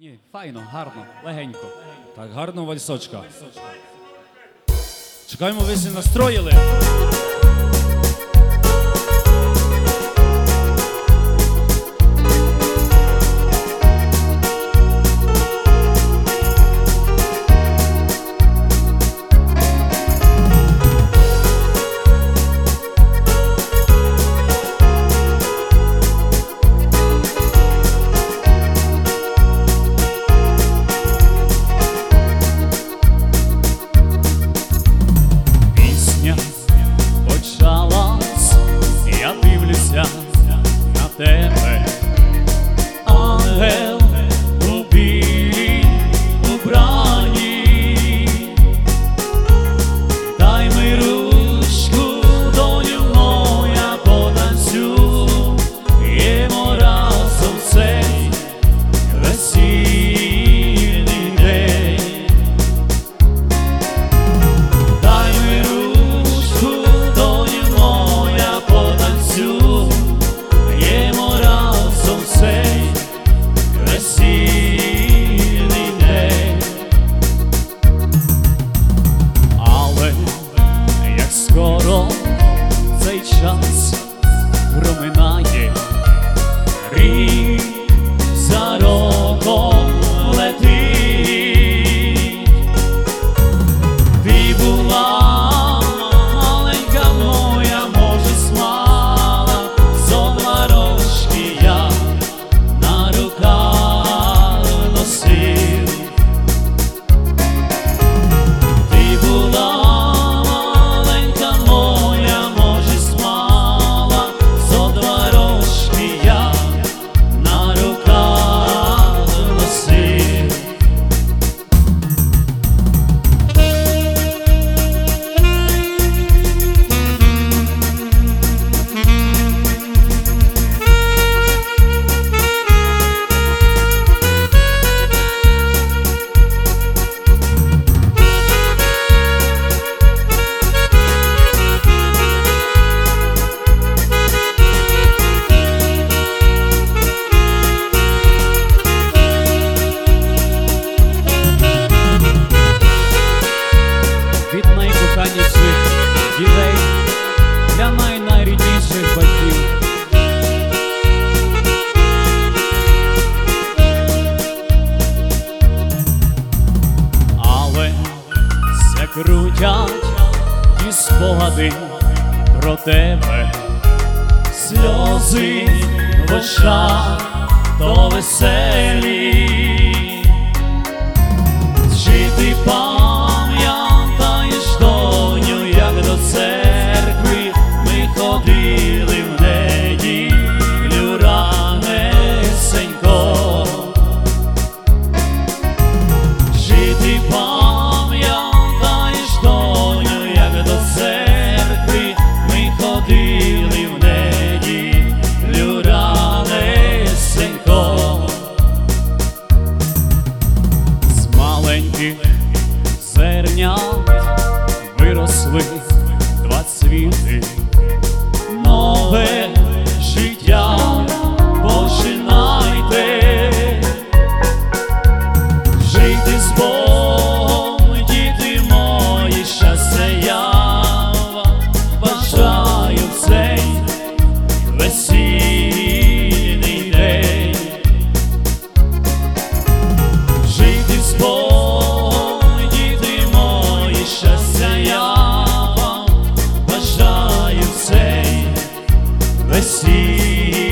Ні, файно, гарно, легенько. Так, гарно вальсочка. Чекаємо, ви всі настроїли. Почалась, я дивлюся на тебе, ангел у білій убранні. Дай ми ручку, доню моя, потанцюємо разом цей весільний день. Дай ми ручку, доню моя, потанцюємо разом цей весільний день. Але як скоро цей час проминає, рік за роком летить. Ти була маленька моя, може, смала, зо 2 рочки я на руках носив. Ти була маленька моя, може, смала, зо 2 рочки я на руках носив. Від найкоханіших дітей для найрідніших батьків. Але все крутять ті спогади про тебе, сльози в очах то веселі. Чи ти пам'ятаєш, доню, як до церкви ми ходили в неділю ранесенько? Чи ти пам'ятаєш, доню, як до церкви ми ходили в неділю ранесенько? З маленьких зернят виросли 2 цвіти, нове життя починайте. Жити з Богом, діти мої, щастя я вам бажаю в цей весільний день. Жити з Богом, діти мої, щастя я вам бажаю в цей весільний